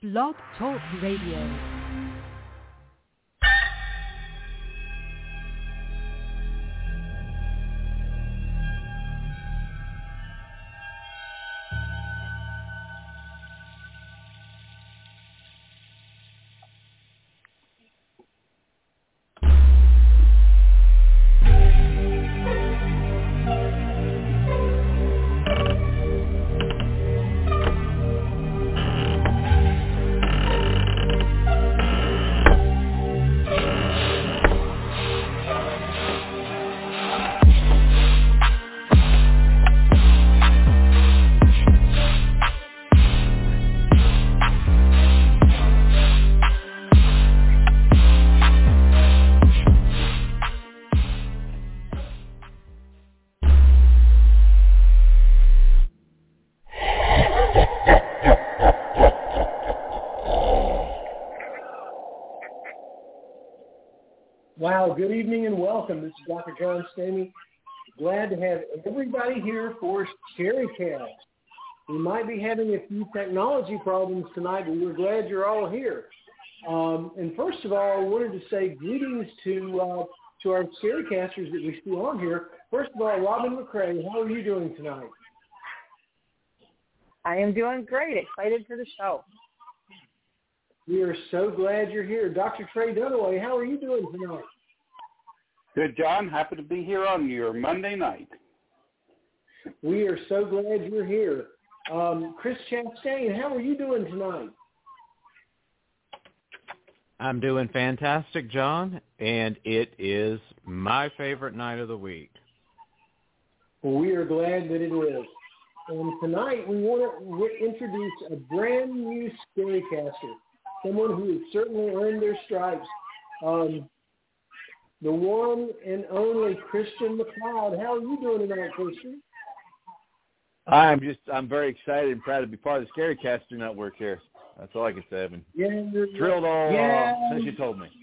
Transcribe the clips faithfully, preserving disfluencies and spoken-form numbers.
Blog Talk Radio. Wow, good evening and welcome. This is Doctor John Stamey. Glad to have everybody here for ScaryCast. We might be having a few technology problems tonight, but we're glad you're all here. Um, and first of all, I wanted to say greetings to uh, to our ScaryCasters that we see on here. First of all, Robin McCrae, how are you doing tonight? I am doing great. Excited for the show. We are so glad you're here. Doctor Trey Dunaway, how are you doing tonight? Good, John. Happy to be here on your Monday night. We are so glad you're here. Um, Chris Chastain, how are you doing tonight? I'm doing fantastic, John, and it is my favorite night of the week. Well, we are glad that it is. And tonight we want to introduce a brand new ScaryCaster, someone who has certainly earned their stripes. Um, the one and only Christian McLeod. How are you doing tonight, Christian? I'm just, I'm very excited and proud to be part of the ScaryCaster Network here. That's all I can say. I've been yeah, thrilled all yeah, uh, since you told me.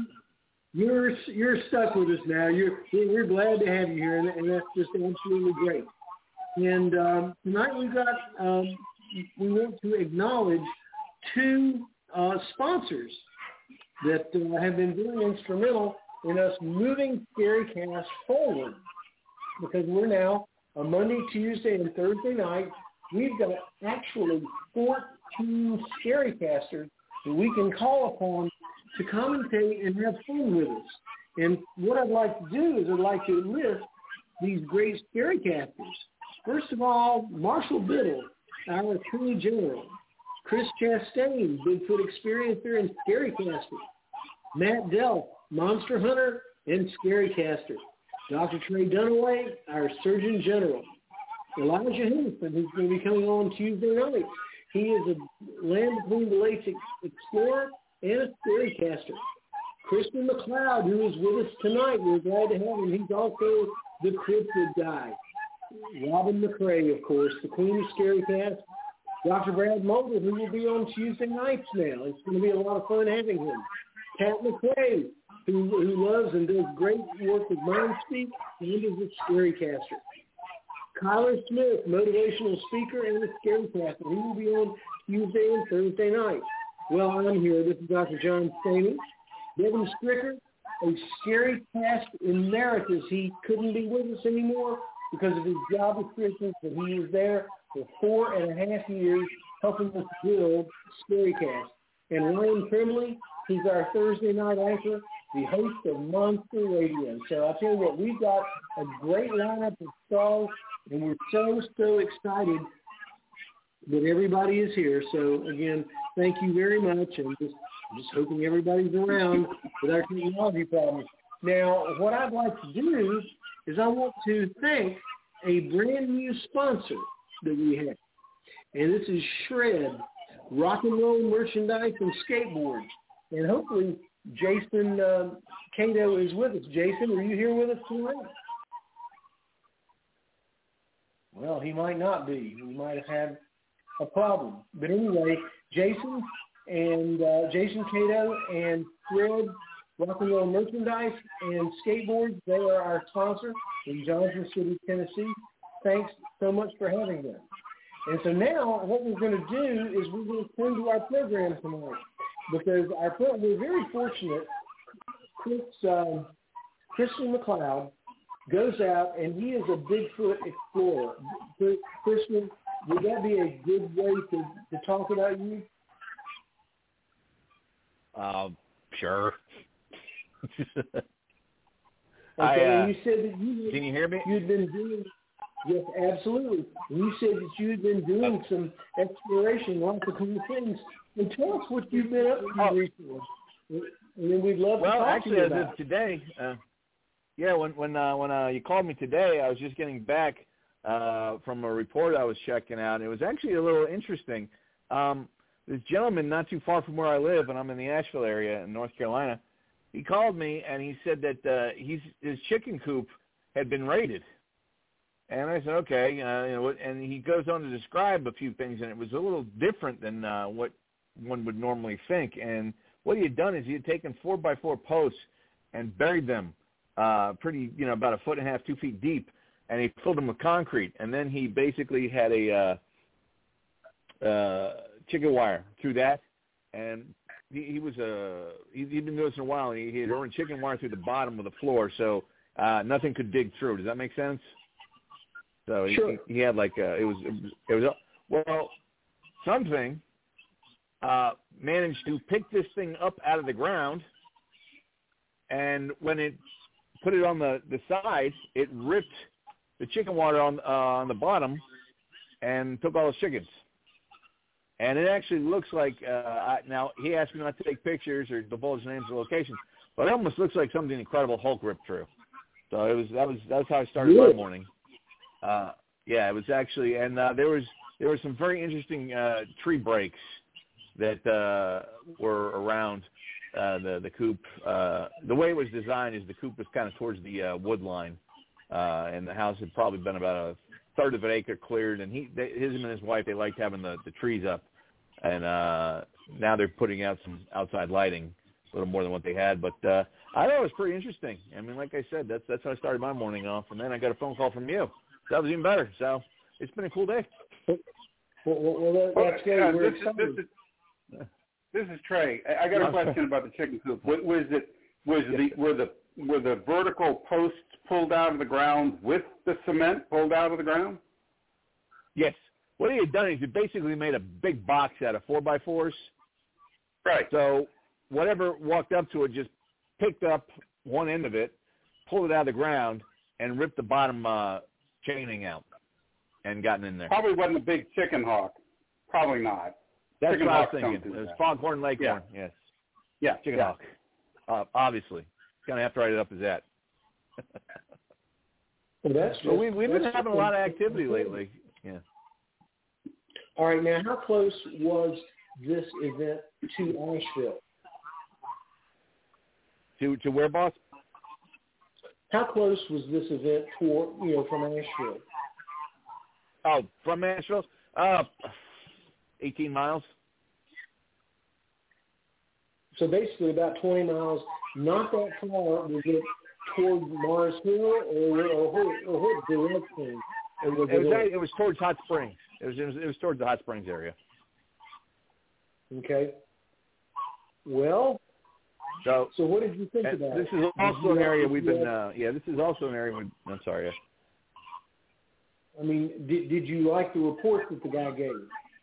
You're you're stuck with us now. You're we're glad to have you here, and, and that's just absolutely great. And um, tonight we've got um, we want to acknowledge two uh, sponsors that uh, have been very instrumental in us moving ScaryCast forward, because we're now a Monday, Tuesday, and Thursday night. We've got actually fourteen ScaryCasters that we can call upon to commentate and have fun with us. And what I'd like to do is I'd like to list these great ScaryCasters. First of all, Marshall Biddle, our Attorney General. Chris Chastain, Bigfoot Experiencer and ScaryCaster. Matt Delp, Monster Hunter and ScaryCaster. Doctor Trey Dunaway, our Surgeon General. Elijah Henderson, who's going to be coming on Tuesday night. He is a Land Between the Lakes explorer and a ScaryCaster. Christian McLeod, who is with us tonight, we're glad to have him. He's also the cryptid guy. Robin McCrae, of course, the queen of ScaryCast. Doctor Brad Mulder, who will be on Tuesday nights now. It's going to be a lot of fun having him. Pat McRae, who, who loves and does great work with MindSpeak and is a ScaryCaster. Kyler Smith, motivational speaker and a ScaryCaster. He will be on Tuesday and Thursday night. Well, I'm here. This is Doctor John Stamey. Devin Stricker, a ScaryCast emeritus. He couldn't be with us anymore because of his job restrictions, but he was there for four and a half years helping us build ScaryCast. And Ryan Trimley, he's our Thursday night anchor, the host of Monster Radio. So I tell you what, we've got a great lineup of stars, and we're so, so excited that everybody is here. So, again, thank you very much, and just, just hoping everybody's around with our technology problems. Now, what I'd like to do is I want to thank a brand new sponsor that we have, and this is Shred, rock and roll merchandise and skateboards. And hopefully Jason uh, Cato is with us. Jason, are you here with us tonight? Well, he might not be. He might have had a problem. But anyway, Jason and uh, Jason Cato and Fred Rock and Roll Merchandise and Skateboards, they are our sponsor in Johnson City, Tennessee. Thanks so much for having them. And so now what we're going to do is we're going to turn to our program tonight because our pro- we're very fortunate. Chris, um, Christian McLeod goes out and he is a Bigfoot explorer. Christian, would that be a good way to, to talk about you? Um, sure. Okay, I, uh, and you said that you had, can you hear me? You'd been doing, yes, absolutely. And you said that you had been doing some exploration, lots of cool things. And tell us what you've been up to Oh. recently. And then we'd love Well, to talk actually, to you as about of today, uh, yeah, when when uh, when uh, you called me today, I was just getting back uh, from a report I was checking out. It was actually a little interesting. Um, this gentleman not too far from where I live, and I'm in the Asheville area in North Carolina, he called me and he said that uh, he's, his chicken coop had been raided. And I said, okay, uh, you know, and he goes on to describe a few things, and it was a little different than uh, what one would normally think. And what he had done is he had taken four by four posts and buried them uh, pretty, you know, about a foot and a half, two feet deep, and he filled them with concrete. And then he basically had a uh, uh, chicken wire through that, and he, he was a he, he'd been doing this in a while, and he, he had run chicken wire through the bottom of the floor, so uh, nothing could dig through. Does that make sense? So he, Sure. he, he had like a, it was it was well something uh, managed to pick this thing up out of the ground, and when it put it on the, the side, it ripped the chicken water on uh, on the bottom and took all the chickens. And it actually looks like uh, I, now he asked me not to take pictures or divulge names or locations, but it almost looks like something Incredible Hulk ripped through. So it was that was that's how I started Really? my morning. Uh, yeah, it was actually, and uh, there was there were some very interesting uh, tree breaks that uh, were around uh, the the coop. Uh, the way it was designed is the coop was kind of towards the uh, wood line, uh, and the house had probably been about a third of an acre cleared. And he, they, his and his wife, they liked having the, the trees up, and uh, now they're putting out some outside lighting, a little more than what they had. But uh, I thought it was pretty interesting. I mean, like I said, that's that's how I started my morning off, and then I got a phone call from you. That was even better. So it's been a cool day. Well, well, well that, that's great. Uh, We're this, is, excited. this, is, this is Trey. I I got a question about the chicken coop. Was, was it was the were the were the vertical posts pulled out of the ground with the cement pulled out of the ground? Yes. What he had done is he basically made a big box out of four by fours. Right. So whatever walked up to it just picked up one end of it, pulled it out of the ground, and ripped the bottom uh, chaining out and gotten in there. Probably wasn't a big chicken hawk. Probably not. That's chicken what I was hawks don't thinking. do It was that. foghorn leghorn, Yeah. yes. Yeah. Chicken yeah. hawk, uh, obviously. Going to have to write it up as that. Well, that's So we, we've been that's having a lot of activity lately. Yeah. All right, now how close was this event to Asheville? To to where, boss? How close was this event toward, you know, from Asheville? Oh, from Asheville? Uh, eighteen miles. So basically about twenty miles, not that far. Was it toward Mars Hill or, or, what- or what direction? Or was It was it, it was towards Hot Springs. It was it was, it was towards the Hot Springs area. okay. Well, So so what did you think and about this it? is Did also you an have- area did we've you been. have- Uh, yeah, this is also an area. We, I'm sorry. Yeah. I mean, did, did you like the report that the guy gave?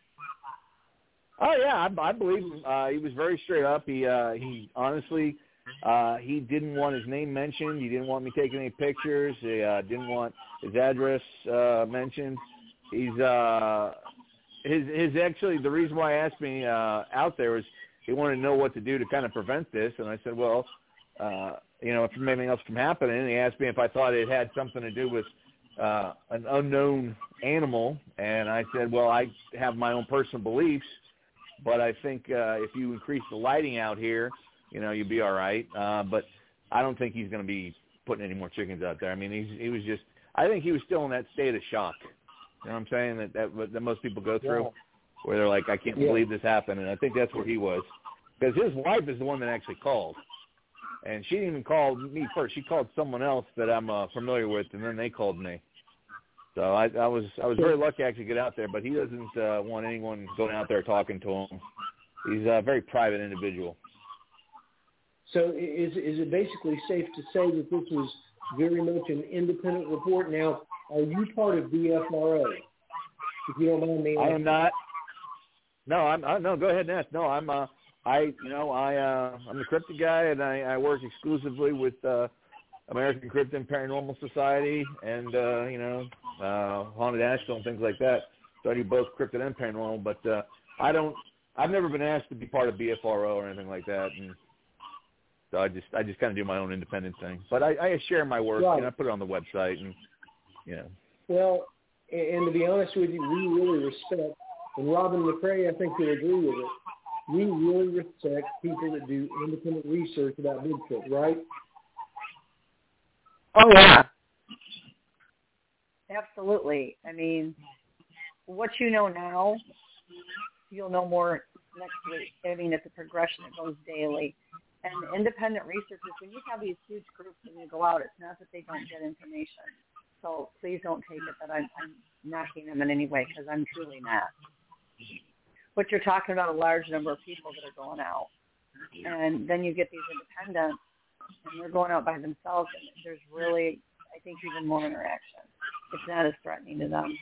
Oh yeah, I, I believe him. Uh, he was very straight up. He uh, he honestly uh, he didn't want his name mentioned. He didn't want me taking any pictures. He uh, didn't want his address uh, mentioned. He's uh, his his actually the reason why he asked me uh, out there was he wanted to know what to do to kind of prevent this, and I said, well, uh, you know, if anything else from happening. And he asked me if I thought it had something to do with uh, an unknown animal, and I said, well, I have my own personal beliefs. But I think uh, if you increase the lighting out here, you know, you'll be all right. Uh, but I don't think he's going to be putting any more chickens out there. I mean, he's, he was just – I think he was still in that state of shock. You know what I'm saying, that, that, that most people go through, Yeah. where they're like, I can't Yeah. believe this happened. And I think that's where he was. Because his wife is the one that actually called. And she didn't even call me first. She called someone else that I'm uh, familiar with, and then they called me. So I, I was I was very lucky I could get out there, but he doesn't uh, want anyone going out there talking to him. He's a very private individual. So is is it basically safe to say that this was very much an independent report? Now, are you part of B F R O? If you don't mind me asking. I am not. No, I'm I, no. Go ahead and ask. No, I'm. Uh, I you know I uh, I'm the cryptid guy, and I, I work exclusively with uh, American Cryptid and Paranormal Society, and uh, you know uh, Haunted Asheville and things like that. So I do both cryptid and paranormal, but uh, I don't. I've never been asked to be part of B F R O or anything like that, and so I just I just kind of do my own independent thing. But I, I share my work, right. and I put it on the website, and you know. Well, and to be honest with you, we really respect, and Robin McCrae, I think you'll agree with it, we really respect people that do independent research about Bigfoot, right? Oh, yeah. Absolutely. I mean, what you know now, you'll know more next week. I mean, it's a progression. It goes daily. And independent researchers, when you have these huge groups and you go out, it's not that they don't get information. So please don't take it that I'm, I'm knocking them in any way, because I'm truly not. But you're talking about a large number of people that are going out. And then you get these independents, and they're going out by themselves, and there's really, I think, even more interaction. It's not as threatening to them.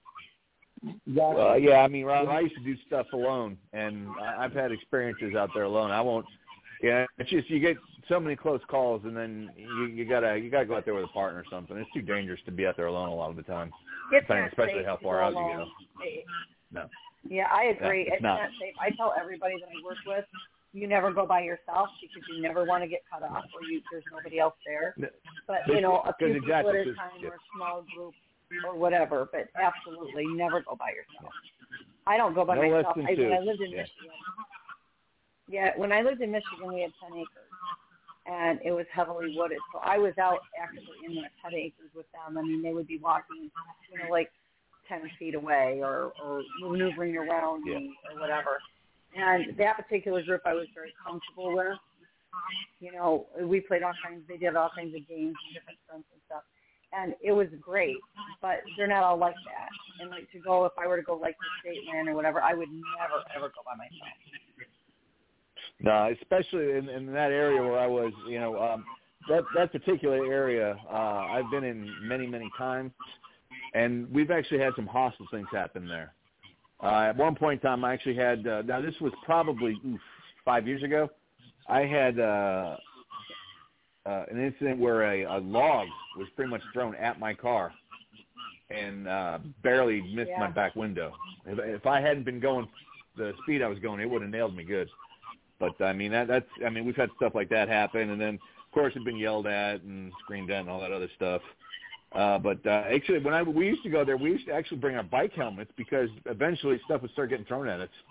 Well, yeah, I mean, Rob, I used to do stuff alone, and I've had experiences out there alone. I won't. Yeah, it's just you get so many close calls, and then you, you gotta you gotta go out there with a partner or something. It's too dangerous to be out there alone a lot of the time, it's especially how far out you go. No. Yeah, I agree. Yeah, it's it's not. not safe. I tell everybody that I work with, you never go by yourself because you never want to get cut off or you, there's nobody else there. But, you know, a few people exactly. at a time or a small group or whatever, but absolutely, you never go by yourself. I don't go by no myself. Less than I, two. when I lived in yeah. Michigan, yeah, when I lived in Michigan, we had ten acres, and it was heavily wooded. So I was out actively in that ten acres with them. I mean, they would be walking, you know, like ten feet away or, or maneuvering around yeah. me or whatever. And that particular group I was very comfortable with. You know, we played all kinds, they did all kinds of games and different stunts and stuff. And it was great, but they're not all like that. And like to go, if I were to go like to state land or whatever, I would never, ever go by myself. No, especially in, in that area where I was, you know, um, that that particular area uh, I've been in many, many times, and we've actually had some hostile things happen there. Uh, at one point in time, I actually had, uh, now this was probably oof, five years ago, I had uh, uh, an incident where a, a log was pretty much thrown at my car and uh, barely missed yeah. my back window. If, if I hadn't been going the speed I was going, it would have nailed me good. But, I mean, that, that's, I mean, we've had stuff like that happen. And then, of course, it's been yelled at and screamed at and all that other stuff. Uh, but uh, actually, when I we used to go there, we used to actually bring our bike helmets because eventually stuff would start getting thrown at us.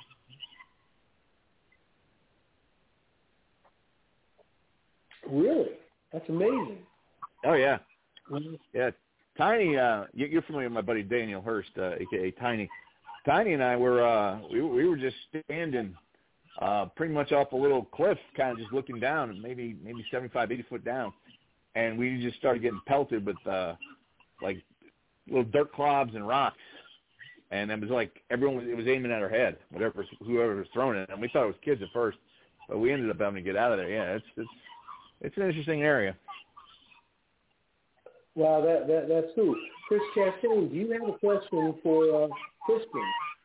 Really? That's amazing. Oh, yeah. Yeah. Tiny, uh, you're familiar with my buddy Daniel Hurst, uh, a k a. Tiny. Tiny and I were, uh, we, we were just standing uh, pretty much off a little cliff, kind of just looking down, maybe maybe seventy-five, eighty foot down. And we just started getting pelted with, uh, like, little dirt clods and rocks. And it was like everyone was, it was aiming at our head, whatever, whoever was throwing it. And we thought it was kids at first, but we ended up having to get out of there. Yeah, it's it's it's an interesting area. Wow, that, that that's cool. Chris Chastain, do you have a question for uh, Kristen?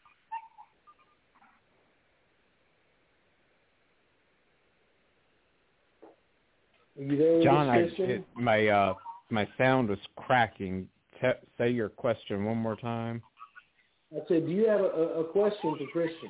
Are you there, John? I, Kristen? it, my uh, my sound was cracking. Te- say your question one more time. I said, do you have a, a question for Christian?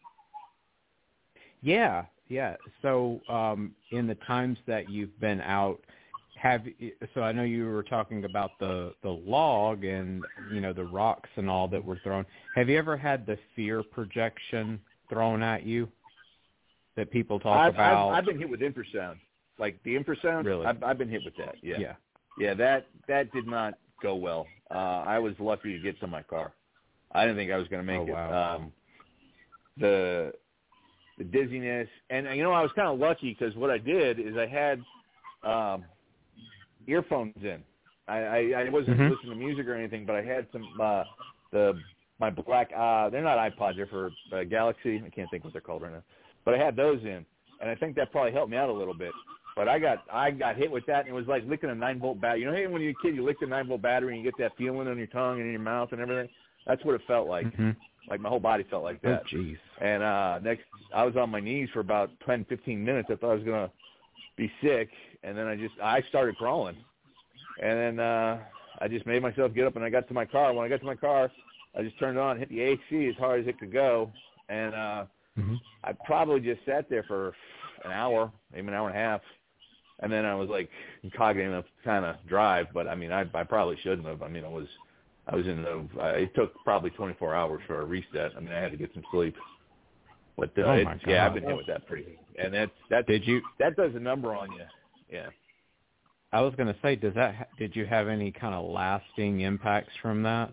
Yeah, yeah. So um, in the times that you've been out, have so I know you were talking about the, the log and, you know, the rocks and all that were thrown. Have you ever had the fear projection thrown at you that people talk I've, about? I've, I've been hit with infrasound. Like the infrasound, really? I've, I've been hit with that, yeah. Yeah. Yeah, that, that did not go well. Uh, I was lucky to get to my car. I didn't think I was going to make oh, it. Wow. Um, the the dizziness, and you know, I was kind of lucky because what I did is I had um, earphones in, I, I, I wasn't Mhm. listening to music or anything, but I had some uh, the my black. Uh, they're not iPods. They're for uh, Galaxy. I can't think what they're called right now. But I had those in, and I think that probably helped me out a little bit. But I got I got hit with that, and it was like licking a nine volt battery. You know, hey, when you're a kid, you lick the nine volt battery, and you get that feeling on your tongue and in your mouth and everything. That's what it felt like. Mhm. Like my whole body felt like Oh, that. jeez. And uh, next, I was on my knees for about ten, fifteen minutes. I thought I was gonna be sick, and then I just I started crawling, and then uh, I just made myself get up, and I got to my car. When I got to my car, I just turned it on, hit the A C as hard as it could go, and uh, Mhm. I probably just sat there for an hour, maybe an hour and a half, and then I was like cognitive enough to kind of drive, but I mean, I, I probably shouldn't have. I mean, I was, I was in the. Uh, it took probably twenty-four hours for a reset. I mean, I had to get some sleep. But uh, Oh it's, my God. yeah, I've been hit with that pretty, and that's that. Did you? That does a number on you. Yeah. I was going to say, does that? ha- Did you have any kind of lasting impacts from that?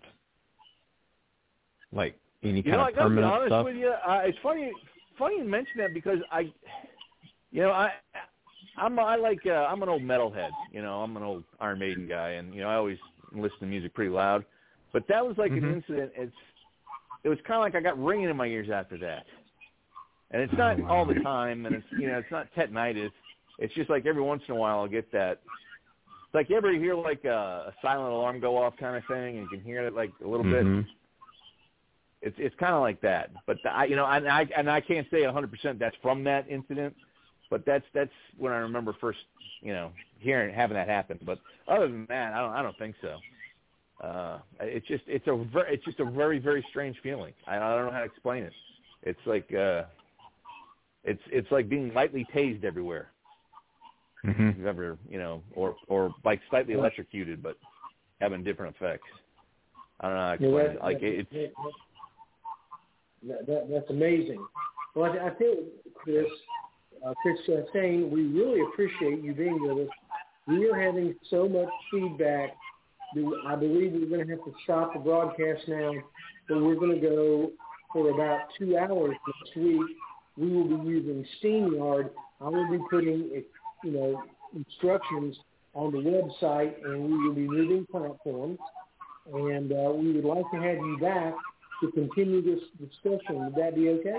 Like any You kind know, I of gotta be permanent honest stuff? with you. Uh, it's funny, funny you mention that because I, you know, I, I'm I like uh, I'm an old metalhead. You know, I'm an old Iron Maiden guy, and you know, I always listen to music pretty loud. But that was like Mhm. an incident. It's it was kind of like I got ringing in my ears after that. And it's not Oh, wow. all the time, and it's you know, it's not tetanitis. It's just like every once in a while I'll get that. It's like you ever hear like a, a silent alarm go off kind of thing, and you can hear it like a little bit. Mhm. It's it's kind of like that, but the, I you know and I and I can't say one hundred percent that's from that incident, but that's that's when I remember first you know hearing having that happen. But other than that, I don't I don't think so. Uh, it's just it's a very, it's just a very very strange feeling. I, I don't know how to explain it. It's like uh, it's it's like being lightly tased everywhere. Mhm. If you've ever you know or or like slightly electrocuted, but having different effects. I don't know how to Yeah, explain that, it. Like that, it's. that, that, that, that's amazing. Well, I, I think, Chris, uh, Chris Chastain, we really appreciate you being with us. We are having so much feedback that I believe we're going to have to stop the broadcast now, but we're going to go for about two hours next week. We will be using StreamYard. I will be putting, you know, instructions on the website, and we will be moving platforms. And uh, we would like to have you back to continue this discussion. Would that be okay?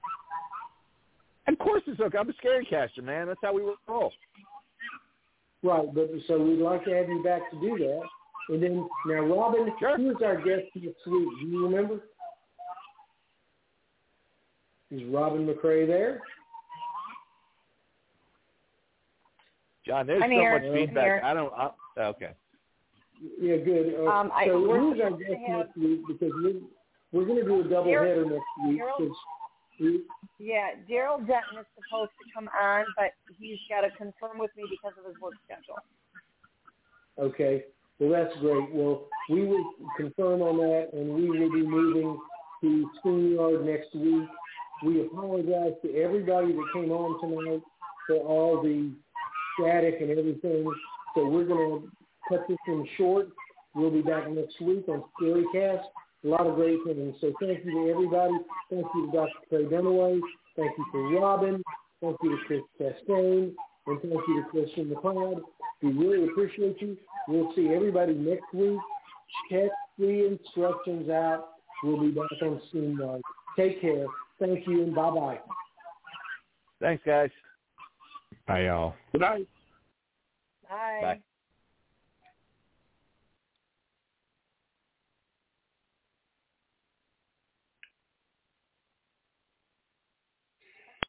Of course it's okay. I'm a scary caster, man. That's how we roll. Right, but so we'd like to have you back to do that. And then, now, Robin, Sure. who is our guest next week? Do you remember? Is Robin McRae there? John, there's I'm so here. much I'm feedback. here. I don't. I, okay. Yeah, good. Uh, Um, I- so we're who's our supposed to guest have- next week? Because we're, we're going to do a double Daryl- header next week. Daryl- 'cause we, Yeah, Daryl Denton is supposed to come on, but he's got to confirm with me because of his work schedule. Okay. Well, that's great. Well, we will confirm on that, and we will be moving to StreamYard next week. We apologize to everybody that came on tonight for all the static and everything. So we're going to cut this one short. We'll be back next week on ScaryCast. A lot of great things. So thank you to everybody. Thank you to Doctor Trey Dunaway. Thank you to Robin. Thank you to Chris Chastain. And thank you to Christian McLeod. We really appreciate you. We'll see everybody next week. Check the instructions out. We'll be back on StreamYard. Take care. Thank you, and bye-bye. Thanks, guys. Bye, y'all. Good night. Bye. Bye.